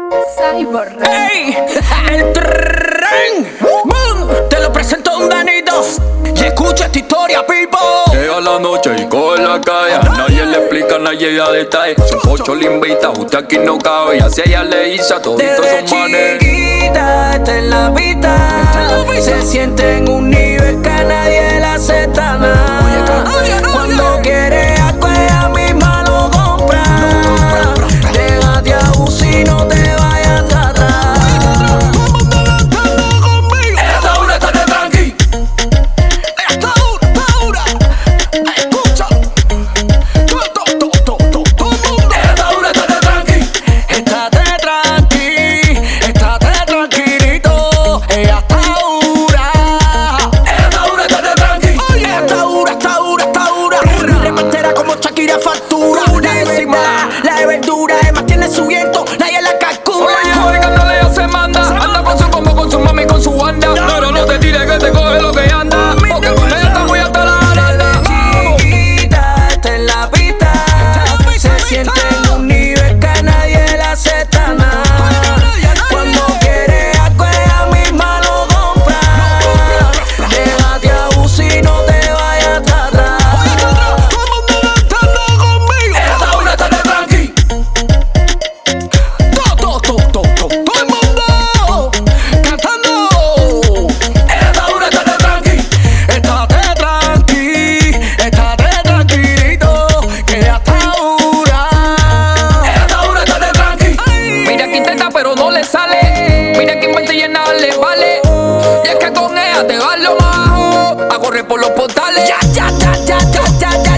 Cyborg. ¡Ey! ¡El tren! ¡Bum! Te lo presento un Danito. Y escucha esta historia, people. Llega la noche y coge la calle. Nadie le explica, nadie da detalles. Su pocho le invita, usted aquí no cabe. Y así ella le hizo a toditos Desde sus manes. chiquita, está en la vida. Se siente en un nivel que nadie la acepta nada. Cuando quiere algo ella misma lo compra. Déjate abusar, no te vayas atrás. Esta dura, está de tranqui. Está dura. Escucha. Todo el mundo. Esta dura, está de tranqui. Estate tranquilito. Ella está dura. Esta dura, está de tranqui. Está dura. Repartera como Shakira factura. La de verdura, es más tiene su viento, nadie la calcula. Oye, cántale, ya se manda. Anda con su combo, con su mami, con su banda. Pero no te tires que te coge lo que anda. Porque con ella está muy hasta la aranda. Chiquita, está en la pista. Se siente en un nivel que nadie la acepta nada. Cuando quiere algo ella misma lo compra. Déjate abusar, no te vayas atrás. Esta dura, está de tranqui. Todo el mundo cantando. Esta dura, está de tranqui. Estate tranquilito, que ya está dura. Esta dura, está de tranqui. Mira que intenta pero no le sale. Mira que inventa y en nada le vale. Y es que con ella te va lo bajo. A correr por los portales. Ya.